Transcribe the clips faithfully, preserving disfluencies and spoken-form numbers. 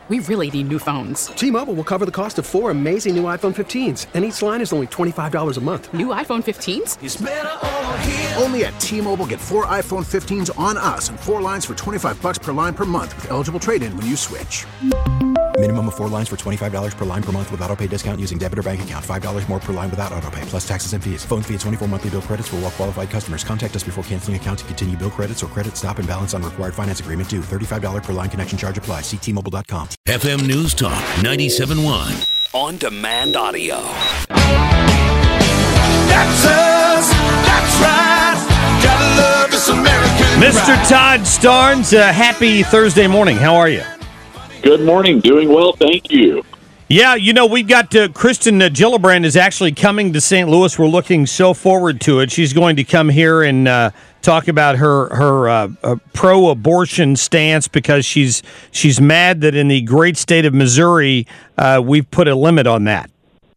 We really need new phones. T-Mobile will cover the cost of four amazing new iPhone fifteens, and each line is only twenty-five dollars a month. New iPhone fifteens? It's better over here. Only at T-Mobile, get four iPhone fifteens on us and four lines for twenty-five dollars per line per month with eligible trade-in when you switch. Minimum of four lines for twenty-five dollars per line per month with autopay discount using debit or bank account. five dollars more per line without autopay, plus taxes and fees. Phone fee at twenty-four monthly bill credits for well-qualified customers. Contact us before canceling account to continue bill credits or credit stop and balance on required finance agreement due. thirty-five dollars per line connection charge applies. See T Mobile dot com. F M News Talk ninety-seven point one. On demand audio. That's us. That's right. Gotta love this American Mister ride. Todd Starnes, uh, happy Thursday morning. How are you? Good morning. Doing well, thank you. Yeah, you know, we've got uh, Kristen uh, Gillibrand is actually coming to Saint Louis. We're looking so forward to it. She's going to come here and uh, talk about her her uh, uh, pro-abortion stance because she's she's mad that in the great state of Missouri uh, we've put a limit on that.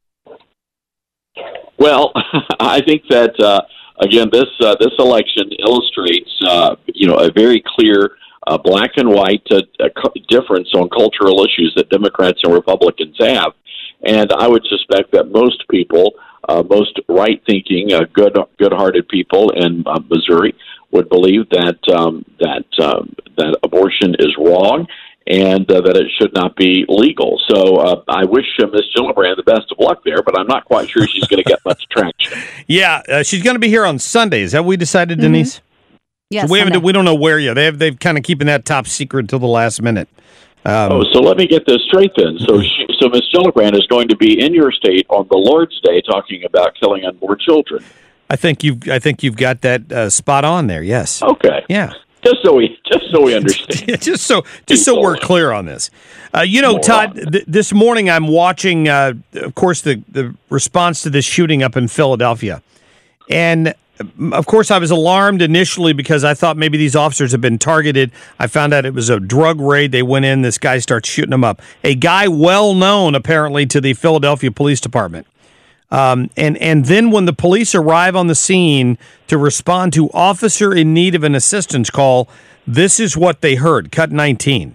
Well, I think that uh, again, this uh, this election illustrates uh, you know a very clear uh, black and white uh, difference on cultural issues that Democrats and Republicans have, and I would suspect that most people, uh, most right-thinking, uh, good good-hearted people in uh, Missouri would believe that um, that um, that abortion is wrong and uh, that it should not be legal. So uh, I wish uh, Miz Gillibrand the best of luck there, but I'm not quite sure she's going to get much traction. Yeah, uh, she's going to be here on Sunday. Is that what we decided, mm-hmm. Denise? Yes. So we haven't. We don't know where yet. They have. They've kind of keeping that top secret till the last minute. Um, oh, so let me get this straight then. So, she, so Miz Gillibrand is going to be in your state on the Lord's Day talking about killing unborn children. I think you've. I think you've got that uh, spot on there. Yes. Okay. Yeah. Just so we, just so we understand. just so, just so we're clear on this. Uh, you know, Todd. Th- this morning I'm watching, uh, of course, the the response to this shooting up in Philadelphia, and of course I was alarmed initially because I thought maybe these officers had been targeted. I found out it was a drug raid. They went in. This guy starts shooting them up. A guy well known apparently to the Philadelphia Police Department. Um, and, and then when the police arrive on the scene to respond to officer in need of an assistance call, this is what they heard. Cut nineteen.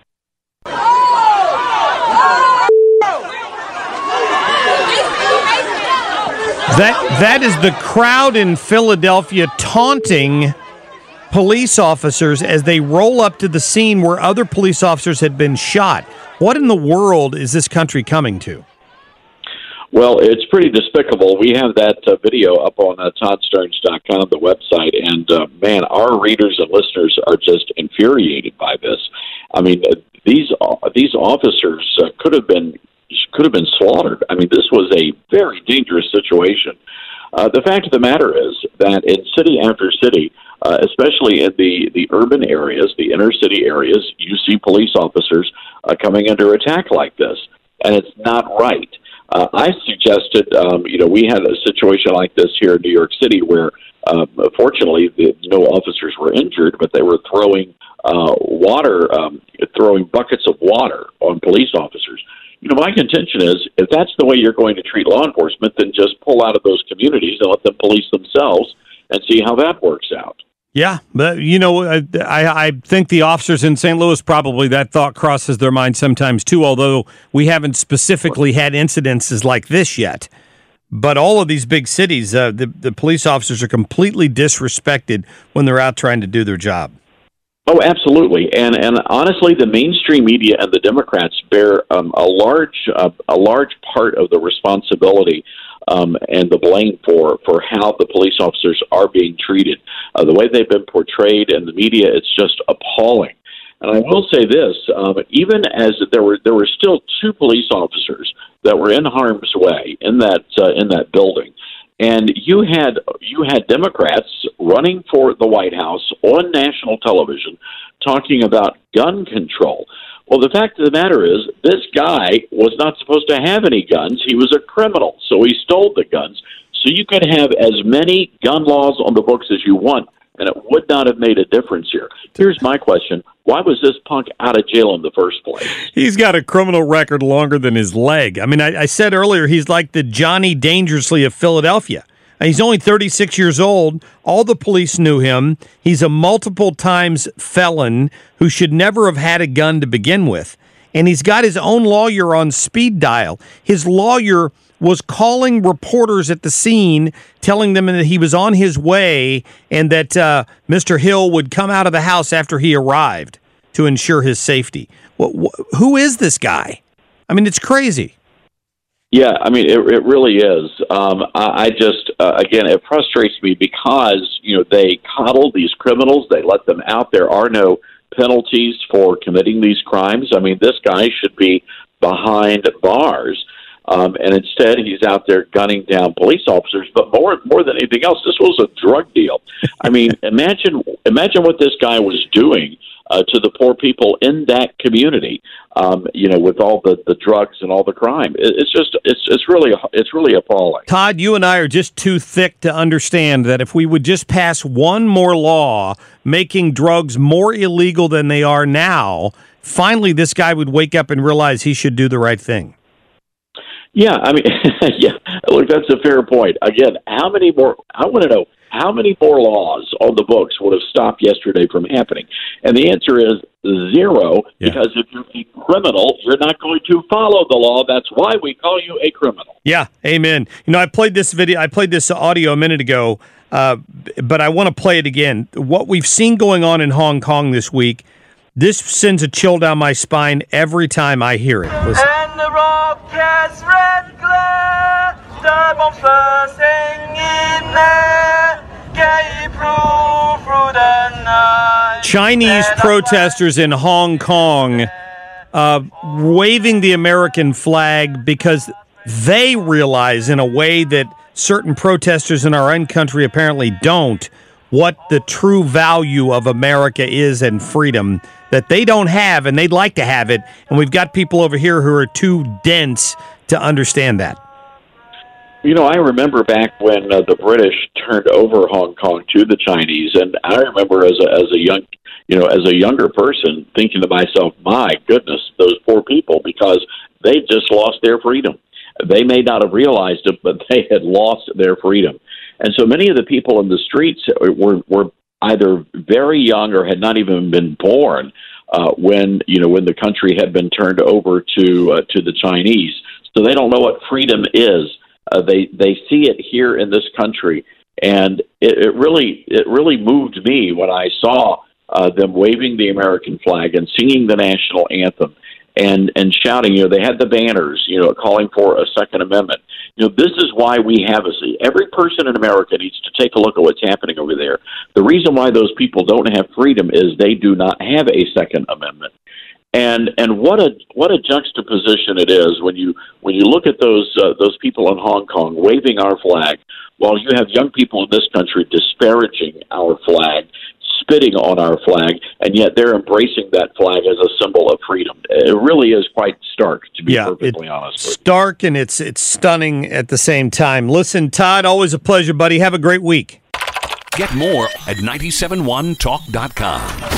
That that is the crowd in Philadelphia taunting police officers as they roll up to the scene where other police officers had been shot. What in the world is this country coming to? Well, it's pretty despicable. We have that uh, video up on uh, todd starnes dot com, the website, and uh, man, our readers and listeners are just infuriated by this. I mean, uh, these uh, these officers uh, could have been could have been slaughtered. I mean, this was a very dangerous situation. Uh, the fact of the matter is that in city after city, uh, especially in the, the urban areas, the inner city areas, you see police officers uh, coming under attack like this, and it's not right. Uh, I suggested, um, you know, we had a situation like this here in New York City where, uh, fortunately, the, no officers were injured, but they were throwing uh, water, um, throwing buckets of water on police officers. You know, my contention is, if that's the way you're going to treat law enforcement, then just pull out of those communities and let them police themselves and see how that works out. Yeah, but, you know, I, I think the officers in Saint Louis probably that thought crosses their mind sometimes, too, although we haven't specifically had incidences like this yet. But all of these big cities, uh, the, the police officers are completely disrespected when they're out trying to do their job. Oh, absolutely, and and honestly, the mainstream media and the Democrats bear um, a large uh, a large part of the responsibility um, and the blame for, for how the police officers are being treated. Uh, the way they've been portrayed in the media, it's just appalling. And I will say this: um, even as there were there were still two police officers that were in harm's way in that uh, in that building. And you had you had Democrats running for the White House on national television talking about gun control. Well, the fact of the matter is, this guy was not supposed to have any guns. He was a criminal, so he stole the guns. So you could have as many gun laws on the books as you want, and it would not have made a difference here. Here's my question. Why was this punk out of jail in the first place? He's got a criminal record longer than his leg. I mean, I, I said earlier, he's like the Johnny Dangerously of Philadelphia. He's only thirty-six years old. All the police knew him. He's a multiple times felon who should never have had a gun to begin with. and he's got his own lawyer on speed dial. His lawyer was calling reporters at the scene, telling them that he was on his way and that uh, Mister Hill would come out of the house after he arrived to ensure his safety. Wh- wh- who is this guy? I mean, it's crazy. Yeah, I mean, it, it really is. Um, I, I just, uh, again, it frustrates me because, you know, they coddle these criminals. They let them out. There are no penalties for committing these crimes. I mean, this guy should be behind bars. Um, and instead, he's out there gunning down police officers. But more, more than anything else, this was a drug deal. I mean, imagine, imagine what this guy was doing uh, to the poor people in that community. Um, you know, with all the, the drugs and all the crime, it, it's just, it's, it's really, it's really appalling. Todd, you and I are just too thick to understand that if we would just pass one more law making drugs more illegal than they are now, finally, this guy would wake up and realize he should do the right thing. Yeah, I mean, yeah, look, that's a fair point. Again, how many more, I want to know, how many more laws on the books would have stopped yesterday from happening? And the answer is zero, yeah. Because if you're a criminal, you're not going to follow the law. That's why we call you a criminal. Yeah, amen. You know, I played this video, I played this audio a minute ago, uh, but I want to play it again. What we've seen going on in Hong Kong this week, this sends a chill down my spine every time I hear it. Listen. And the rocket's red glare, the bombs bursting in there, gay through through the night. Chinese protesters in Hong Kong uh, waving the American flag because they realize in a way that certain protesters in our own country apparently don't, what the true value of America is and freedom that they don't have, and they'd like to have it. And we've got people over here who are too dense to understand that. You know, I remember back when uh, the British turned over Hong Kong to the Chinese, and I remember as a as a young, you know, as a younger person thinking to myself, "My goodness, those poor people," because they just lost their freedom. They may not have realized it, but they had lost their freedom. And so many of the people in the streets were were either very young or had not even been born uh, when you know when the country had been turned over to uh, to the Chinese. So they don't know what freedom is. Uh, they they see it here in this country, and it, it really it really moved me when I saw uh, them waving the American flag and singing the national anthem and and shouting. You know, they had the banners, you know, calling for a Second Amendment. You know, this is why we have a every person in America needs to take a look at what's happening over there. The reason why those people don't have freedom is they do not have a Second Amendment. And and what a what a juxtaposition it is when you when you look at those uh, those people in Hong Kong waving our flag, while you have young people in this country disparaging our flag, spitting on our flag, and yet they're embracing that flag as a symbol of freedom. It really is quite stark, to be yeah, perfectly it, honest. Stark, and it's it's stunning at the same time. Listen, Todd, always a pleasure, buddy. Have a great week. Get more at nine seven one talk dot com.